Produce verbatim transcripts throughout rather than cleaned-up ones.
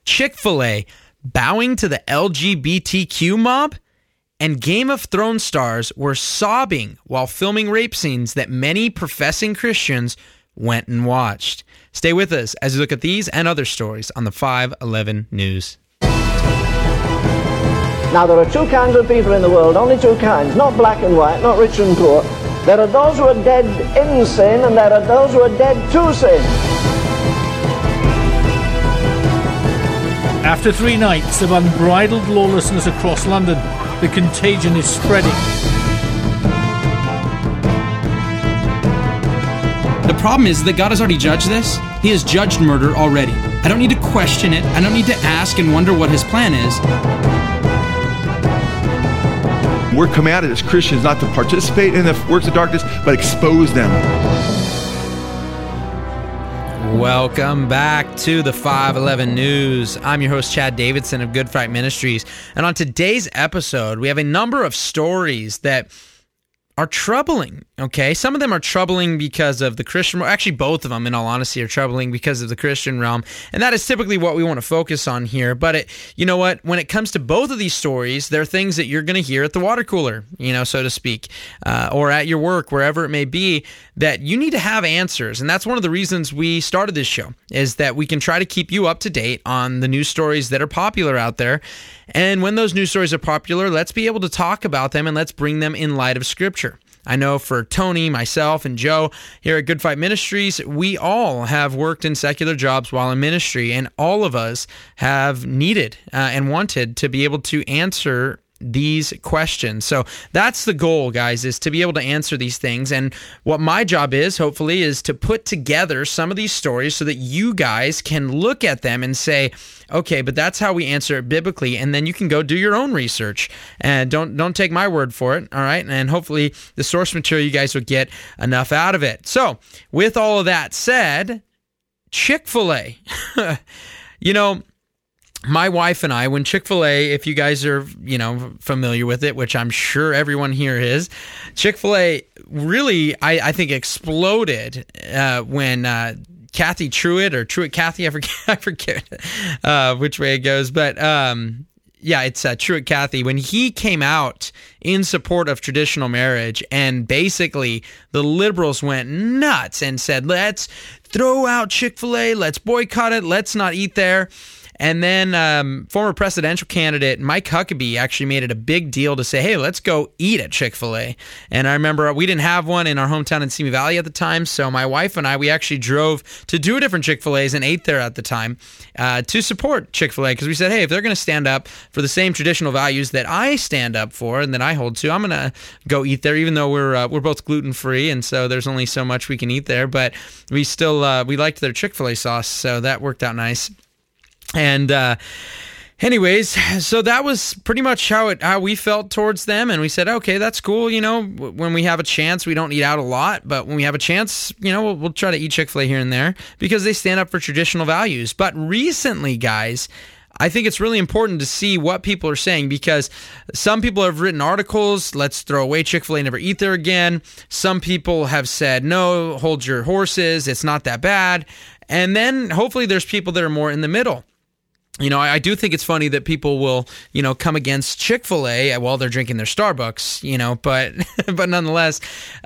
Chick-fil-A bowing to the L G B T Q mob, and Game of Thrones stars were sobbing while filming rape scenes that many professing Christians went and watched. Stay with us as we look at these and other stories on the five eleven News. Now, there are two kinds of people in the world, only two kinds, not black and white, not rich and poor. There are those who are dead in sin, and there are those who are dead to sin. After three nights of unbridled lawlessness across London, the contagion is spreading. The problem is that God has already judged this. He has judged murder already. I don't need to question it. I don't need to ask and wonder what his plan is. We're commanded as Christians not to participate in the works of darkness, but expose them. Welcome back to the five eleven News. I'm your host, Chad Davidson of Good Fight Ministries. And on today's episode, we have a number of stories that are troubling, okay? Some of them are troubling because of the Christian, actually both of them, in all honesty, are troubling because of the Christian realm, and that is typically what we want to focus on here. But it, you know what? When it comes to both of these stories, there are things that you're going to hear at the water cooler, you know, so to speak, uh, or at your work, wherever it may be, that you need to have answers. And that's one of the reasons we started this show, is that we can try to keep you up to date on the news stories that are popular out there. And when those news stories are popular, let's be able to talk about them and let's bring them in light of Scripture. I know for Tony, myself, and Joe here at Good Fight Ministries, we all have worked in secular jobs while in ministry, and all of us have needed uh, and wanted to be able to answer these questions. So that's the goal, guys, is to be able to answer these things. And what my job is, hopefully, is to put together some of these stories so that you guys can look at them and say, okay, but that's how we answer it biblically, and then you can go do your own research and don't don't take my word for it, all right? And hopefully the source material, you guys will get enough out of it. So with all of that said, Chick-fil-A, you know, my wife and I, when Chick-fil-A, if you guys are, you know, familiar with it, which I'm sure everyone here is, Chick-fil-A really, I, I think, exploded uh, when uh, Kathy Truitt, or Truitt Kathy, I forget, I forget uh, which way it goes, but um, yeah, it's uh, Truitt Kathy, when he came out in support of traditional marriage, and basically the liberals went nuts and said, let's throw out Chick-fil-A, let's boycott it, let's not eat there. And then um, former presidential candidate Mike Huckabee actually made it a big deal to say, hey, let's go eat at Chick-fil-A. And I remember we didn't have one in our hometown in Simi Valley at the time, so my wife and I, we actually drove to two different Chick-fil-A's and ate there at the time uh, to support Chick-fil-A, because we said, hey, if they're going to stand up for the same traditional values that I stand up for and that I hold to, I'm going to go eat there, even though we're uh, we're both gluten-free, and so there's only so much we can eat there. But we still, uh, we liked their Chick-fil-A sauce, so that worked out nice. And uh, anyways, so that was pretty much how it how we felt towards them, and we said, okay, that's cool. You know, when we have a chance, we don't eat out a lot, but when we have a chance, you know, we'll, we'll try to eat Chick-fil-A here and there because they stand up for traditional values. But recently, guys, I think it's really important to see what people are saying, because some people have written articles, let's throw away Chick-fil-A, never eat there again. Some people have said, no, hold your horses, it's not that bad. And then hopefully there's people that are more in the middle. You know, I do think it's funny that people will, you know, come against Chick-fil-A while they're drinking their Starbucks, you know, but but nonetheless,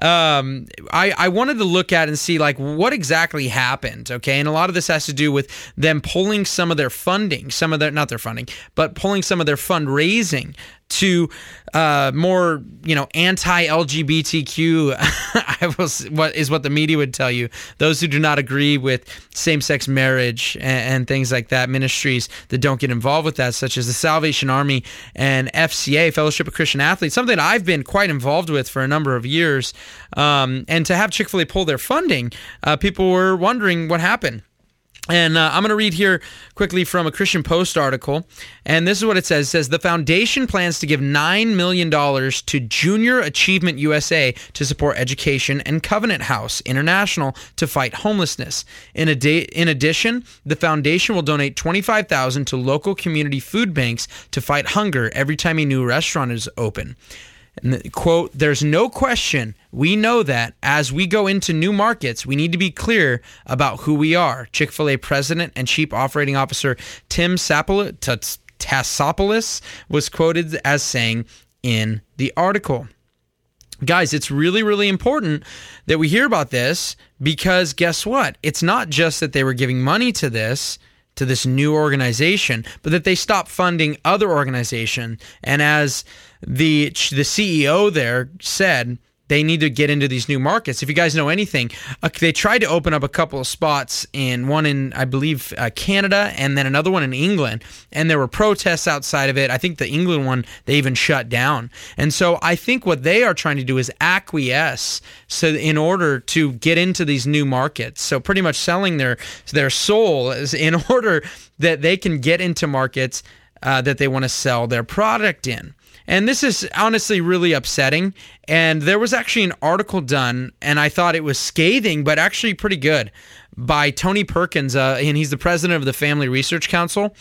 um, I, I wanted to look at and see, like, what exactly happened, okay? And a lot of this has to do with them pulling some of their funding, some of their, not their funding, but pulling some of their fundraising to uh, more, you know, anti-L G B T Q, I was, what is what the media would tell you. Those who do not agree with same-sex marriage and, and things like that, ministries that don't get involved with that, such as the Salvation Army and F C A, Fellowship of Christian Athletes, something that I've been quite involved with for a number of years. Um, and to have Chick-fil-A pull their funding, uh, people were wondering what happened. And uh, I'm going to read here quickly from a Christian Post article, and this is what it says. It says, the foundation plans to give nine million dollars to Junior Achievement U S A to support education, and Covenant House International to fight homelessness. In, ad- in addition, the foundation will donate twenty-five thousand dollars to local community food banks to fight hunger every time a new restaurant is open. And the, quote, "There's no question. We know that as we go into new markets, we need to be clear about who we are." Chick-fil-A President and Chief Operating Officer Tim Sapol- Tassopoulos was quoted as saying in the article. Guys, it's really, really important that we hear about this, because guess what? It's not just that they were giving money to this, to this new organization, but that they stopped funding other organization. And as the the C E O there said, they need to get into these new markets. If you guys know anything, uh, they tried to open up a couple of spots in one in, I believe, uh, Canada, and then another one in England. And there were protests outside of it. I think the England one, they even shut down. And so I think what they are trying to do is acquiesce so in order to get into these new markets. So pretty much selling their, their soul is in order that they can get into markets uh, that they want to sell their product in. And this is honestly really upsetting. And there was actually an article done, and I thought it was scathing, but actually pretty good, by Tony Perkins, uh, and he's the president of the Family Research Council.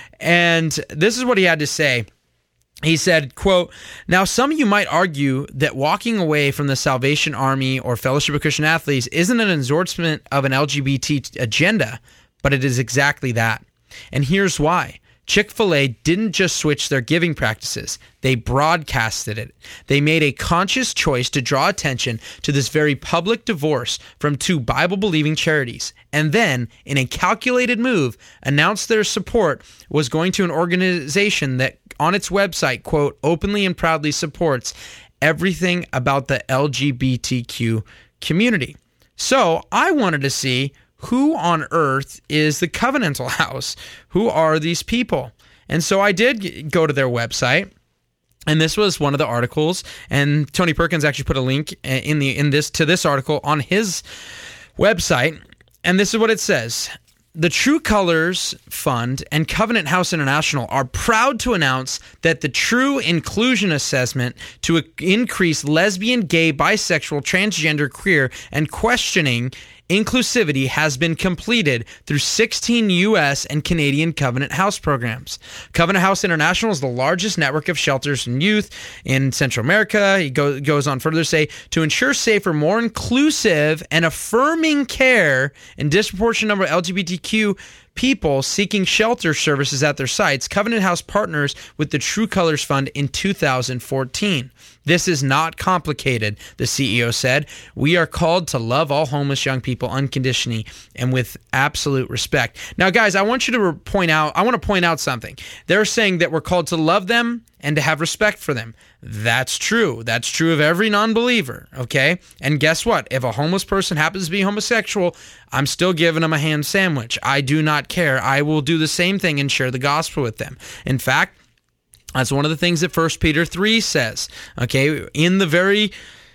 And this is what he had to say. He said, quote, "Now, some of you might argue that walking away from the Salvation Army or Fellowship of Christian Athletes isn't an endorsement of an L G B T agenda, but it is exactly that. And here's why. Chick-fil-A didn't just switch their giving practices. They broadcasted it. They made a conscious choice to draw attention to this very public divorce from two Bible-believing charities, and then, in a calculated move, announced their support was going to an organization that, on its website, quote, openly and proudly supports everything about the L G B T Q community." So I wanted to see, who on earth is the Covenantal House? Who are these people? And so I did go to their website, and this was one of the articles. And Tony Perkins actually put a link in the in this to this article on his website. And this is what it says: "The True Colors Fund and Covenant House International are proud to announce that the True Inclusion Assessment to increase lesbian, gay, bisexual, transgender, queer, and questioning inclusivity has been completed through sixteen U S and Canadian Covenant House programs. Covenant House International is the largest network of shelters and youth in Central America." He go, goes on further to say, "To ensure safer, more inclusive, and affirming care and disproportionate number of L G B T Q people seeking shelter services at their sites, Covenant House partners with the True Colors Fund in two thousand fourteen. This is not complicated," the C E O said. "We are called to love all homeless young people unconditionally and with absolute respect." Now, guys, I want you to point out, I want to point out something. They're saying that we're called to love them and to have respect for them. That's true. That's true of every non-believer, okay? And guess what? If a homeless person happens to be homosexual, I'm still giving them a ham sandwich. I do not care. I will do the same thing and share the gospel with them. In fact, that's one of the things that First Peter three says, okay? In the very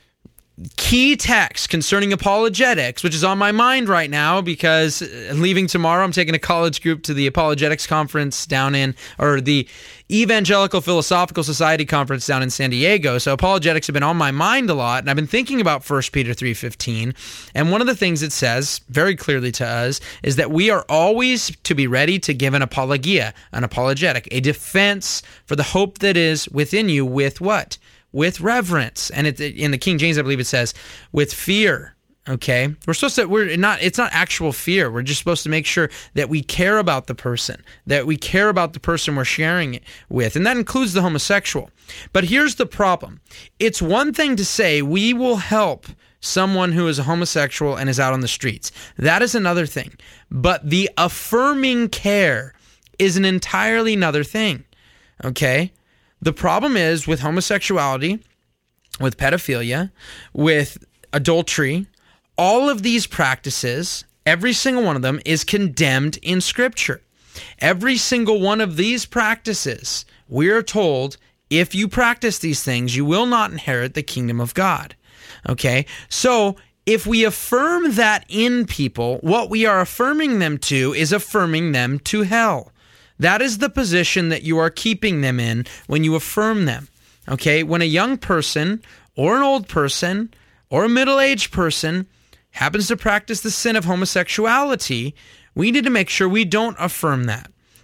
key text concerning apologetics, which is on my mind right now because leaving tomorrow, I'm taking a college group to the apologetics conference down in, or the Evangelical Philosophical Society conference down in San Diego. So apologetics have been on my mind a lot, and I've been thinking about First Peter three fifteen. And one of the things it says very clearly to us is that we are always to be ready to give an apologia, an apologetic, a defense for the hope that is within you with what? With reverence. And it, in the King James, I believe it says with fear. Okay, we're supposed to, we're not, it's not actual fear. We're just supposed to make sure that we care about the person, that we care about the person we're sharing it with. And that includes the homosexual. But here's the problem. It's one thing to say we will help someone who is a homosexual and is out on the streets. That is another thing. But the affirming care is an entirely another thing. Okay? The problem is with homosexuality, with pedophilia, with adultery, all of these practices, every single one of them is condemned in Scripture. Every single one of these practices, we are told, if you practice these things, you will not inherit the kingdom of God. Okay? So, if we affirm that in people, what we are affirming them to is affirming them to hell. That is the position that you are keeping them in when you affirm them. Okay? When a young person, or an old person, or a middle-aged person happens to practice the sin of homosexuality, we need to make sure we don't affirm that.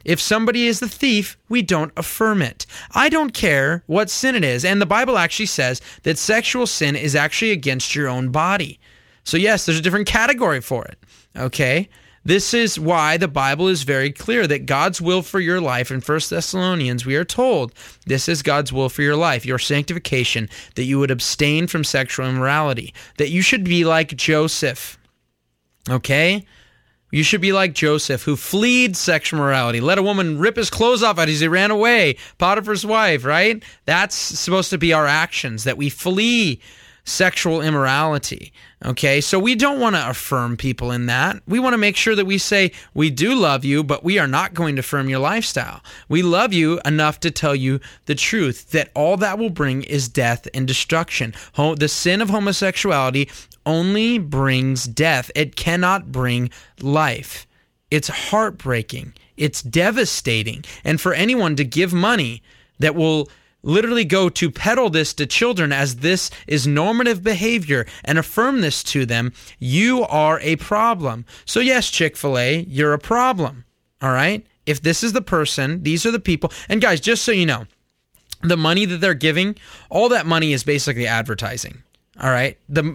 If somebody is the thief, we don't affirm it. I don't care what sin it is. And the Bible actually says that sexual sin is actually against your own body. So yes, there's a different category for it. Okay? This is why the Bible is very clear that God's will for your life, in First Thessalonians, we are told this is God's will for your life, your sanctification, that you would abstain from sexual immorality, that you should be like Joseph. Okay? You should be like Joseph, who fled sexual morality, let a woman rip his clothes off as he ran away, Potiphar's wife, right? That's supposed to be our actions, that we flee sexual immorality, okay? So we don't want to affirm people in that. We want to make sure that we say, we do love you, but we are not going to affirm your lifestyle. We love you enough to tell you the truth, that all that will bring is death and destruction. The sin of homosexuality only brings death. It cannot bring life. It's heartbreaking. It's devastating. And for anyone to give money that will literally go to peddle this to children as this is normative behavior and affirm this to them, you are a problem. So yes, Chick-fil-A, you're a problem. All right? If this is the person, these are the people. And guys, just so you know, the money that they're giving, all that money is basically advertising. All right, the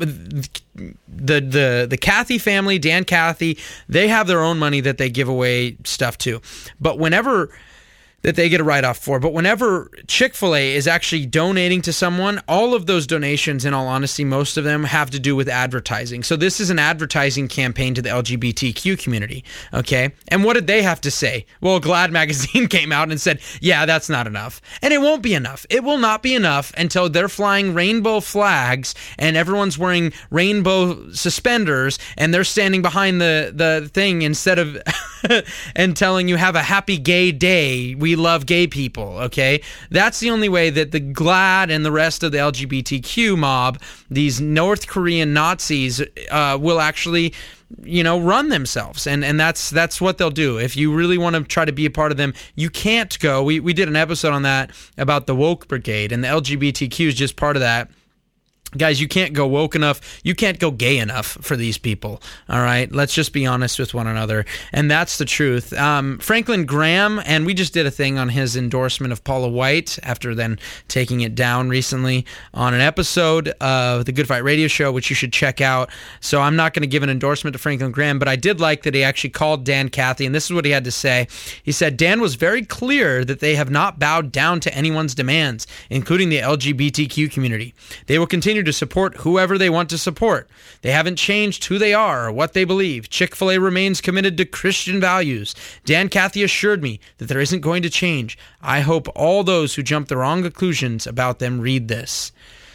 the the the Cathy family, Dan Cathy, they have their own money that they give away stuff to. But whenever that they get a write-off for, but whenever Chick-fil-A is actually donating to someone, all of those donations, in all honesty, most of them have to do with advertising. So this is an advertising campaign to the L G B T Q community, okay? And what did they have to say? Well, Glad Magazine came out and said, yeah, that's not enough. And it won't be enough. It will not be enough until they're flying rainbow flags and everyone's wearing rainbow suspenders and they're standing behind the, the thing instead of and telling you, have a happy gay day. We love gay people, okay? That's the only way that the GLAAD and the rest of the L G B T Q mob, these North Korean Nazis, uh, will actually, you know, run themselves. And and that's that's what they'll do. If you really want to try to be a part of them, you can't go. We, we did an episode on that about the woke brigade, and the L G B T Q is just part of that. Guys, you can't go woke enough. You can't go gay enough for these people. All right? Let's just be honest with one another. And that's the truth. Um, Franklin Graham, and we just did a thing on his endorsement of Paula White after then taking it down recently on an episode of the Good Fight Radio Show, which you should check out. So I'm not going to give an endorsement to Franklin Graham, but I did like that he actually called Dan Cathy, and this is what he had to say. He said, Dan was very clear that they have not bowed down to anyone's demands, including the L G B T Q community. They will continue to support whoever they want to support. They haven't changed who they are or what they believe. Chick-fil-A remains committed to Christian values. Dan Cathy assured me that there isn't going to change. I hope all those who jump the wrong conclusions about them read this.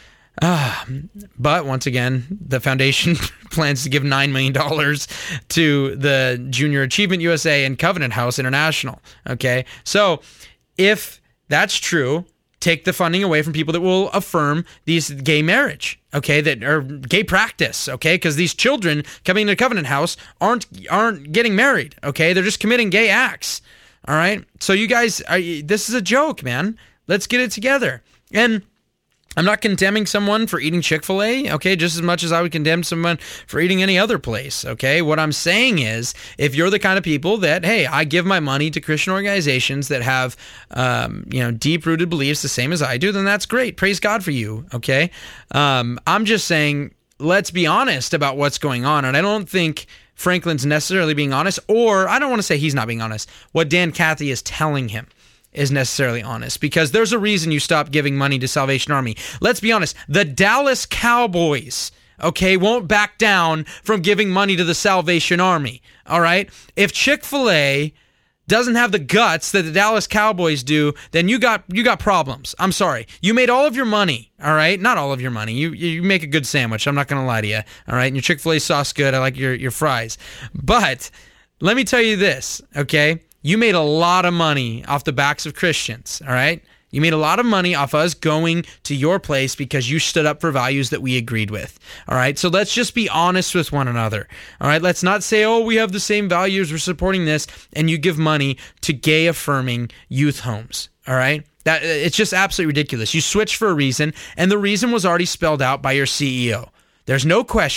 Uh, but once again, the foundation plans to give nine million dollars to the Junior Achievement U S A and Covenant House International. Okay, so if that's true, take the funding away from people that will affirm these gay marriage, okay, that are gay practice, okay, because these children coming to Covenant House aren't aren't getting married, okay, they're just committing gay acts, all right. So you guys, are, this is a joke, man. Let's get it together. And I'm not condemning someone for eating Chick-fil-A, okay, just as much as I would condemn someone for eating any other place, okay? What I'm saying is, if you're the kind of people that, hey, I give my money to Christian organizations that have, um, you know, deep-rooted beliefs the same as I do, then that's great. Praise God for you, okay? Um, I'm just saying, let's be honest about what's going on, and I don't think Franklin's necessarily being honest, or I don't want to say he's not being honest, what Dan Cathy is telling him is necessarily honest, because there's a reason you stopped giving money to Salvation Army. Let's be honest, the Dallas Cowboys, okay, won't back down from giving money to the Salvation Army, all right? If Chick-fil-A doesn't have the guts that the Dallas Cowboys do, then you got you got problems. I'm sorry. You made all of your money, all right? Not all of your money. You you make a good sandwich, I'm not going to lie to you, all right? And your Chick-fil-A sauce good. I like your, your fries. But let me tell you this, okay? You made a lot of money off the backs of Christians, all right? You made a lot of money off us going to your place because you stood up for values that we agreed with, all right? So let's just be honest with one another, all right? Let's not say, oh, we have the same values, we're supporting this, and you give money to gay-affirming youth homes, all right? That it's just absolutely ridiculous. You switched for a reason, and the reason was already spelled out by your C E O. There's no question.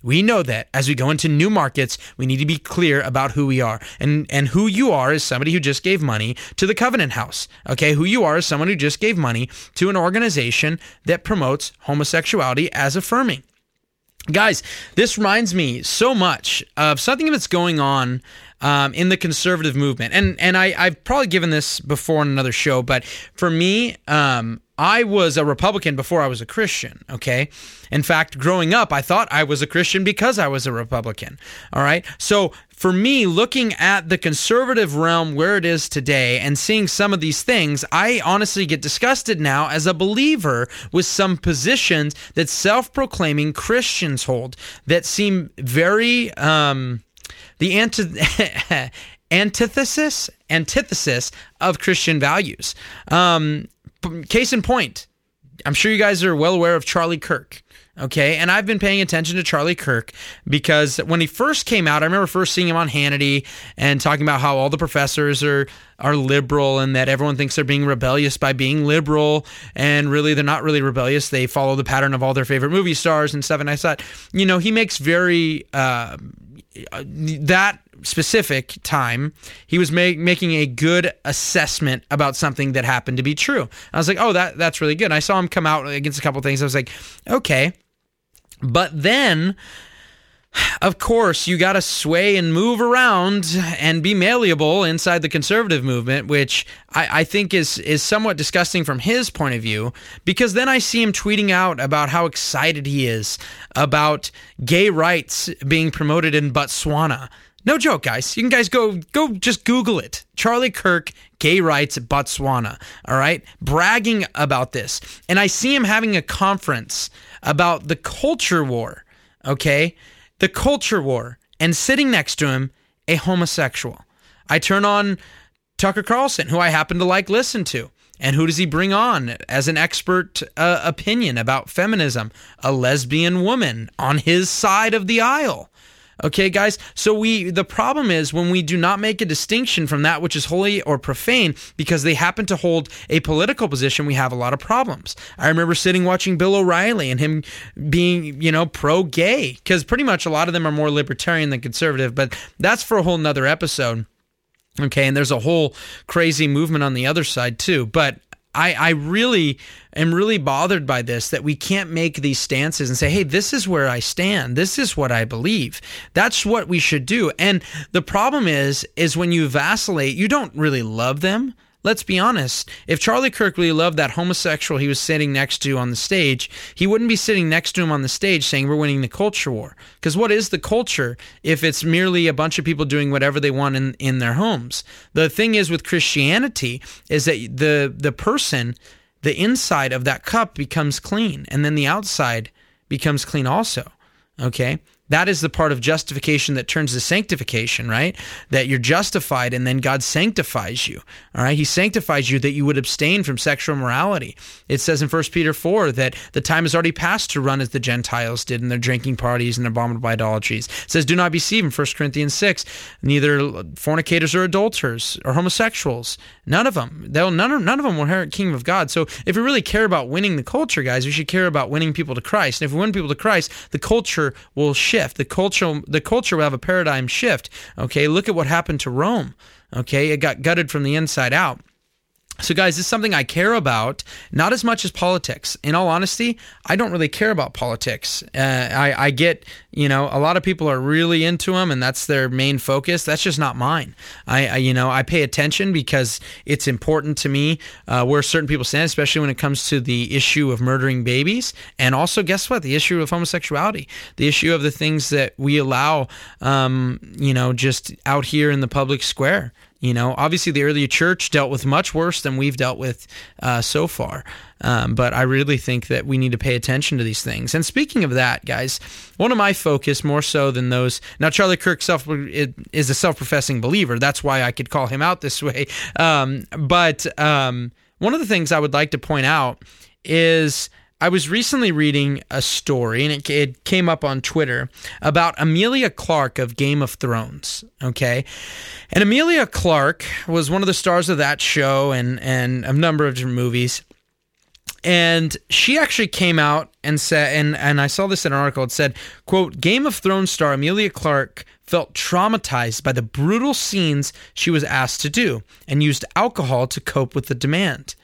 we know that as we go into new markets, we need to be clear about who we are. And and who you are is somebody who just gave money to the Covenant House. Okay, who you are is someone who just gave money to an organization that promotes homosexuality as affirming. Guys, this reminds me so much of something that's going on um, in the conservative movement. And and I, I've probably given this before on another show, but for me, um, I was a Republican before I was a Christian, okay? In fact, growing up, I thought I was a Christian because I was a Republican, all right? So for me, looking at the conservative realm where it is today and seeing some of these things, I honestly get disgusted now as a believer with some positions that self-proclaiming Christians hold that seem very, um, the anti- antithesis, antithesis of Christian values. Um, case in point, I'm sure you guys are well aware of Charlie Kirk. Okay, and I've been paying attention to Charlie Kirk because when he first came out, I remember first seeing him on Hannity and talking about how all the professors are are liberal and that everyone thinks they're being rebellious by being liberal, and really they're not really rebellious. They follow the pattern of all their favorite movie stars and stuff. And I thought, you know, he makes very uh, that specific time, he was make, making a good assessment about something that happened to be true. I was like, oh, that that's really good. And I saw him come out against a couple things. I was like, okay. But then, of course, you got to sway and move around and be malleable inside the conservative movement, which I, I think is is somewhat disgusting from his point of view, because then I see him tweeting out about how excited he is about gay rights being promoted in Botswana. No joke, guys. You can guys go go just Google it. Charlie Kirk, gay rights, Botswana. All right? Bragging about this. And I see him having a conference about the culture war. Okay? The culture war. And sitting next to him, a homosexual. I turn on Tucker Carlson, who I happen to like listen to. And who does he bring on as an expert uh, opinion about feminism? A lesbian woman on his side of the aisle. Okay, guys, so we the problem is when we do not make a distinction from that which is holy or profane because they happen to hold a political position, we have a lot of problems. I remember sitting watching Bill O'Reilly and him being, you know, pro-gay, because pretty much a lot of them are more libertarian than conservative, but that's for a whole nother episode. Okay, and there's a whole crazy movement on the other side too, but I, I really am really bothered by this, that we can't make these stances and say, hey, this is where I stand. This is what I believe. That's what we should do. And the problem is, is when you vacillate, you don't really love them. Let's be honest. If Charlie Kirk really loved that homosexual he was sitting next to on the stage, he wouldn't be sitting next to him on the stage saying we're winning the culture war. Because what is the culture if it's merely a bunch of people doing whatever they want in, in their homes? The thing is with Christianity is that the the person, the inside of that cup becomes clean, and then the outside becomes clean also. Okay? That is the part of justification that turns to sanctification, right? That you're justified and then God sanctifies you, all right? He sanctifies you that you would abstain from sexual immorality. It says in First Peter four that the time has already passed to run as the Gentiles did in their drinking parties and abominable idolatries. It says, do not be deceived in First Corinthians six, neither fornicators or adulterers or homosexuals, none of them. They'll, none, of, none of them will inherit the kingdom of God. So if we really care about winning the culture, guys, we should care about winning people to Christ. And if we win people to Christ, the culture will shift. The culture, the culture will have a paradigm shift. Okay, look at what happened to Rome. Okay, it got gutted from the inside out. So guys, this is something I care about, not as much as politics. In all honesty, I don't really care about politics. Uh, I, I get, you know, a lot of people are really into them and that's their main focus. That's just not mine. I, I you know, I pay attention because it's important to me uh, where certain people stand, especially when it comes to the issue of murdering babies. And also, guess what? The issue of homosexuality, the issue of the things that we allow, um, you know, just out here in the public square. You know, obviously the early church dealt with much worse than we've dealt with uh, so far. Um, but I really think that we need to pay attention to these things. And speaking of that, guys, one of my focus more so than those. Now, Charlie Kirk self is a self-professing believer. That's why I could call him out this way. Um, but um, one of the things I would like to point out is I was recently reading a story, and it, it came up on Twitter, about Emilia Clarke of Game of Thrones, okay? And Emilia Clarke was one of the stars of that show and, and a number of different movies. And she actually came out and said, and, and I saw this in an article, it said, quote, Game of Thrones star Emilia Clarke felt traumatized by the brutal scenes she was asked to do and used alcohol to cope with the demand.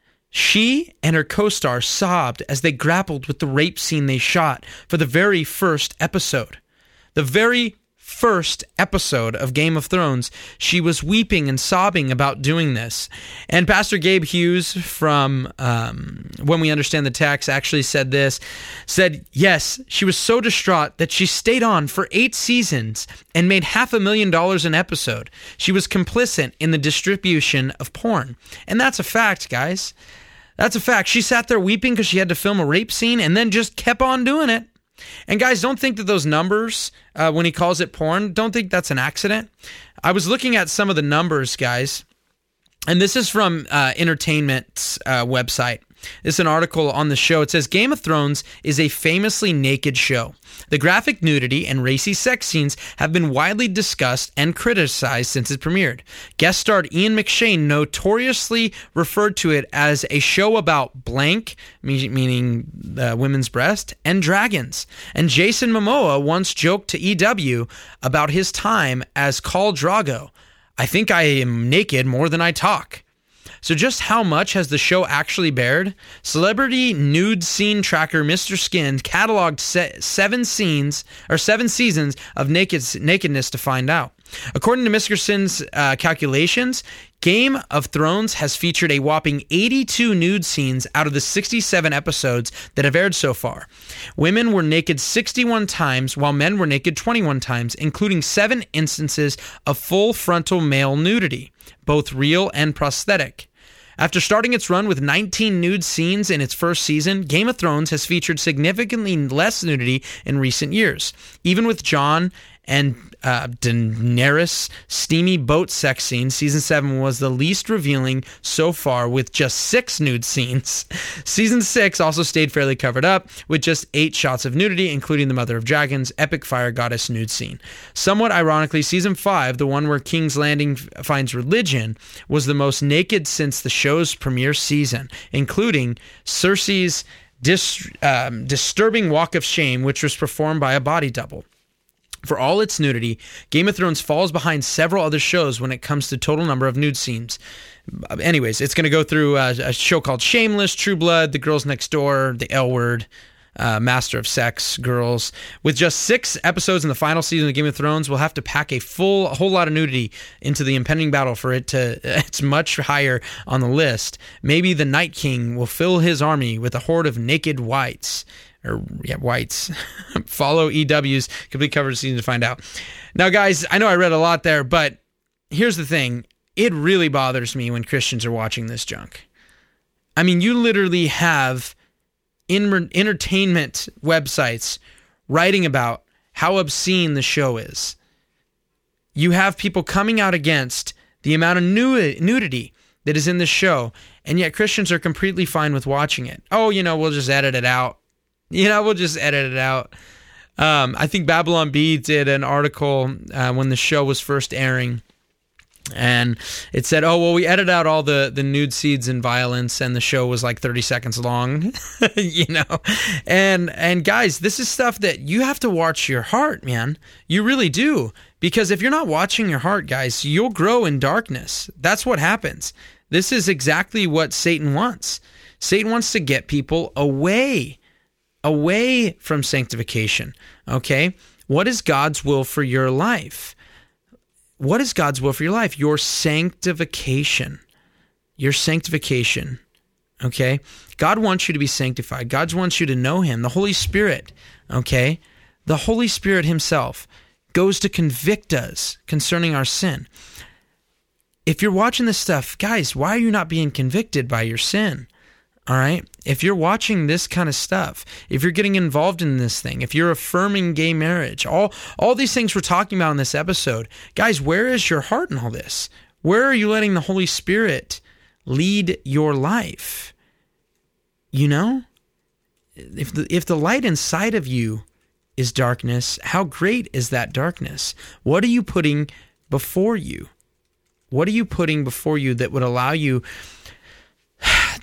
She and her co-star sobbed as they grappled with the rape scene they shot for the very first episode. The very first episode of Game of Thrones, she was weeping and sobbing about doing this. And Pastor Gabe Hughes from um, When We Understand the Text actually said this, said, yes, she was so distraught that she stayed on for eight seasons and made half a million dollars an episode. She was complicit in the distribution of porn. And that's a fact, guys. That's a fact. She sat there weeping because she had to film a rape scene and then just kept on doing it. And guys, don't think that those numbers, uh, when he calls it porn, don't think that's an accident. I was looking at some of the numbers, guys, and this is from uh, Entertainment's uh, website. This is an article on the show. It says, Game of Thrones is a famously naked show. The graphic nudity and racy sex scenes have been widely discussed and criticized since it premiered. Guest starred Ian McShane notoriously referred to it as a show about blank, meaning uh, women's breast, and dragons. And Jason Momoa once joked to E W about his time as Khal Drogo. I think I am naked more than I talk. So just how much has the show actually bared? Celebrity nude scene tracker Mister Skin cataloged se- seven scenes or seven seasons of naked nakedness to find out. According to Mister Skin's uh, calculations, Game of Thrones has featured a whopping eighty-two nude scenes out of the sixty-seven episodes that have aired so far. Women were naked sixty-one times, while men were naked twenty-one times, including seven instances of full frontal male nudity, both real and prosthetic. After starting its run with nineteen nude scenes in its first season, Game of Thrones has featured significantly less nudity in recent years. Even with Jon and uh, Daenerys' steamy boat sex scene, Season seven was the least revealing so far with just six nude scenes. Season six also stayed fairly covered up with just eight shots of nudity, including the Mother of Dragons' epic fire goddess nude scene. Somewhat ironically, Season five, the one where King's Landing finds religion, was the most naked since the show's premiere season, including Cersei's dis- um, disturbing walk of shame, which was performed by a body double. For all its nudity, Game of Thrones falls behind several other shows when it comes to total number of nude scenes. Anyways, it's going to go through a, a show called Shameless, True Blood, The Girls Next Door, The L Word, uh, Master of Sex, Girls. With just six episodes in the final season of Game of Thrones, we'll have to pack a full, a whole lot of nudity into the impending battle for it to, it's much higher on the list. Maybe the Night King will fill his army with a horde of naked whites. Or, yeah, whites. Follow E W's complete coverage season to find out. Now, guys, I know I read a lot there, but here's the thing. It really bothers me when Christians are watching this junk. I mean, you literally have in- entertainment websites writing about how obscene the show is. You have people coming out against the amount of nu- nudity that is in the show, and yet Christians are completely fine with watching it. Oh, you know, we'll just edit it out. You know, we'll just edit it out. Um, I think Babylon Bee did an article uh, when the show was first airing, and it said, oh, well, we edited out all the, the nude scenes and violence, and the show was like thirty seconds long, you know? And, and guys, this is stuff that you have to watch your heart, man. You really do. Because if you're not watching your heart, guys, you'll grow in darkness. That's what happens. This is exactly what Satan wants. Satan wants to get people away away from sanctification, okay? What is God's will for your life? What is God's will for your life? Your sanctification. Your sanctification, okay? God wants you to be sanctified. God wants you to know Him. The Holy Spirit, okay? The Holy Spirit Himself goes to convict us concerning our sin. If you're watching this stuff, guys, why are you not being convicted by your sin? All right. If you're watching this kind of stuff, if you're getting involved in this thing, if you're affirming gay marriage, all, all these things we're talking about in this episode, guys, where is your heart in all this? Where are you letting the Holy Spirit lead your life? You know, if the, if the light inside of you is darkness, how great is that darkness? What are you putting before you? What are you putting before you that would allow you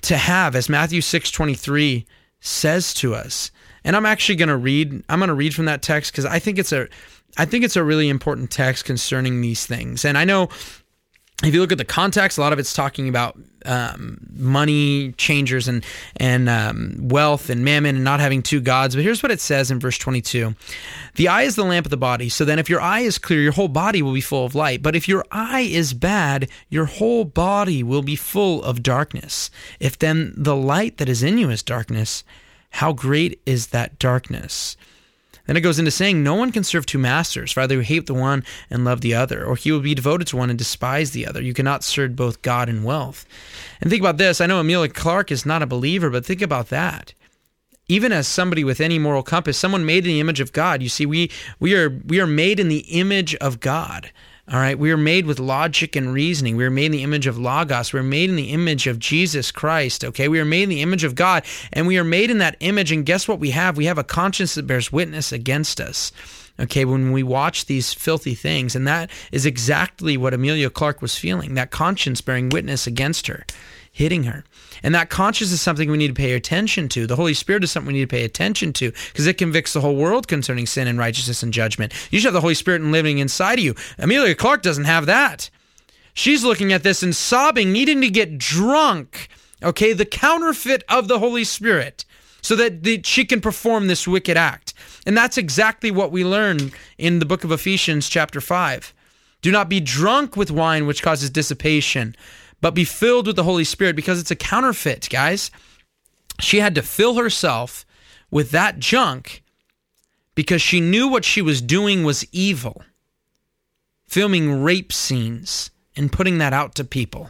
to have, as Matthew six twenty-three says to us. And I'm actually going to read, I'm going to read from that text because I think it's a, I think it's a really important text concerning these things. And I know if you look at the context, a lot of it's talking about um, money changers and and um, wealth and mammon and not having two gods. But here's what it says in verse twenty-two. The eye is the lamp of the body. So then if your eye is clear, your whole body will be full of light. But if your eye is bad, your whole body will be full of darkness. If then the light that is in you is darkness, how great is that darkness? Then it goes into saying, no one can serve two masters, for either you hate the one and love the other, or he will be devoted to one and despise the other. You cannot serve both God and wealth. And think about this. I know Amelia Clark is not a believer, but think about that. Even as somebody with any moral compass, someone made in the image of God. You see, we we are we are made in the image of God. All right, we are made with logic and reasoning. We are made in the image of Logos. We are made in the image of Jesus Christ, okay? We are made in the image of God, and we are made in that image, and guess what we have? We have a conscience that bears witness against us, okay, when we watch these filthy things, and that is exactly what Amelia Clark was feeling, that conscience bearing witness against her, hitting her. And that conscience is something we need to pay attention to. The Holy Spirit is something we need to pay attention to because it convicts the whole world concerning sin and righteousness and judgment. You should have the Holy Spirit living inside of you. Amelia Clark doesn't have that. She's looking at this and sobbing, needing to get drunk, okay, the counterfeit of the Holy Spirit, so that the, she can perform this wicked act. And that's exactly what we learn in the book of Ephesians chapter five. Do not be drunk with wine, which causes dissipation, but be filled with the Holy Spirit, because it's a counterfeit, guys. She had to fill herself with that junk because she knew what she was doing was evil. Filming rape scenes and putting that out to people.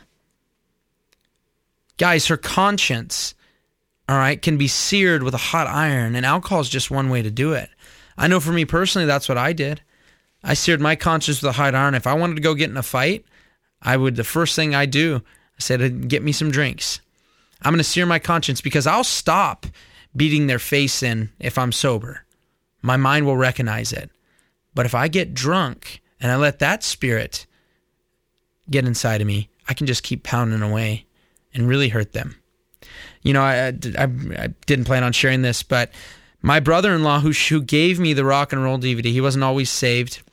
Guys, her conscience, all right, can be seared with a hot iron, and alcohol is just one way to do it. I know for me personally, that's what I did. I seared my conscience with a hot iron. If I wanted to go get in a fight, I would, the first thing I do, I said, get me some drinks. I'm going to sear my conscience because I'll stop beating their face in if I'm sober. My mind will recognize it. But if I get drunk and I let that spirit get inside of me, I can just keep pounding away and really hurt them. You know, I, I, I didn't plan on sharing this, but my brother-in-law who, who gave me the rock and roll D V D, he wasn't always saved.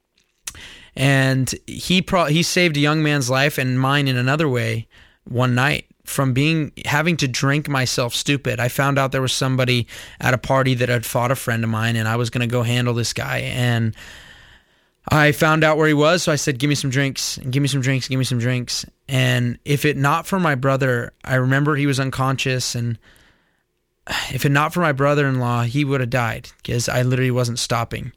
And he pro- he saved a young man's life and mine in another way one night from being having to drink myself stupid. I found out there was somebody at a party that had fought a friend of mine, and I was going to go handle this guy. And I found out where he was, so I said, give me some drinks, give me some drinks, give me some drinks. And if it not for my brother, I remember he was unconscious, and if it not for my brother-in-law, he would have died because I literally wasn't stopping.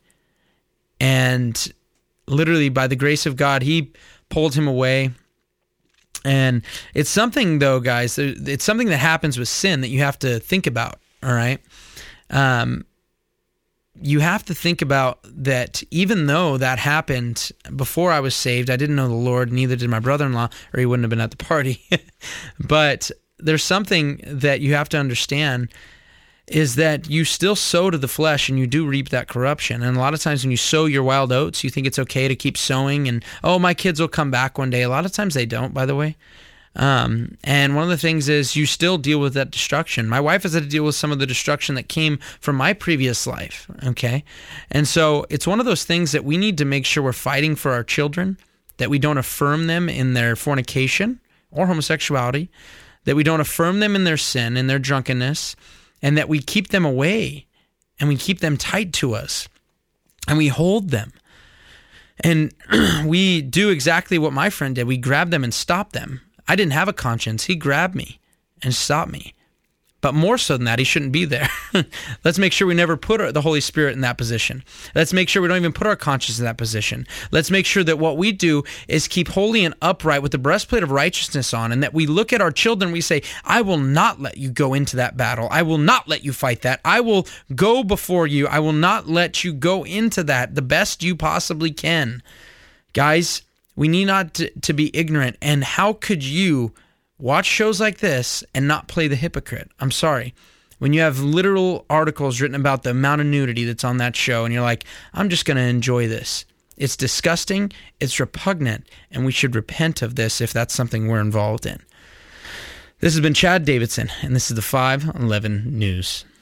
And literally, by the grace of God, he pulled him away. And it's something, though, guys, it's something that happens with sin that you have to think about, all right? Um, you have to think about that even though that happened before I was saved, I didn't know the Lord, neither did my brother-in-law, or he wouldn't have been at the party. But there's something that you have to understand is that you still sow to the flesh and you do reap that corruption. And a lot of times when you sow your wild oats, you think it's okay to keep sowing and, oh, my kids will come back one day. A lot of times they don't, by the way. Um, and one of the things is you still deal with that destruction. My wife has had to deal with some of the destruction that came from my previous life, okay? And so it's one of those things that we need to make sure we're fighting for our children, that we don't affirm them in their fornication or homosexuality, that we don't affirm them in their sin, in their drunkenness, and that we keep them away and we keep them tight to us and we hold them. And we do exactly what my friend did. We grab them and stop them. I didn't have a conscience. He grabbed me and stopped me. But more so than that, he shouldn't be there. Let's make sure we never put the Holy Spirit in that position. Let's make sure we don't even put our conscience in that position. Let's make sure that what we do is keep holy and upright with the breastplate of righteousness on, and that we look at our children, we say, I will not let you go into that battle. I will not let you fight that. I will go before you. I will not let you go into that the best you possibly can. Guys, we need not to, to be ignorant. And how could you watch shows like this and not play the hypocrite? I'm sorry. When you have literal articles written about the amount of nudity that's on that show and you're like, I'm just going to enjoy this. It's disgusting, it's repugnant, and we should repent of this if that's something we're involved in. This has been Chad Davidson, and this is the five eleven News.